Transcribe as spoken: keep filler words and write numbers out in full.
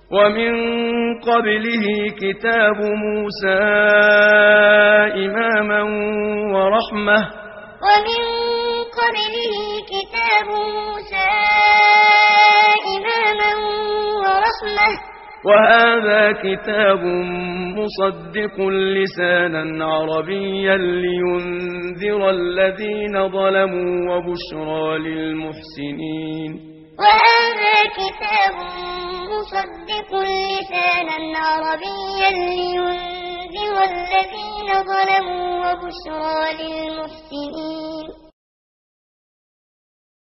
ومن قبله كتاب موسى إماما ورحمة ومن قبله كتاب موسى إماما ورحمة وهذا كتاب مصدق لسانا عربيا لينذر الذين ظلموا وبشرى للمحسنين وهذا كتاب مصدق لسانا عربيا لينذر الذين ظلموا وبشرى للمحسنين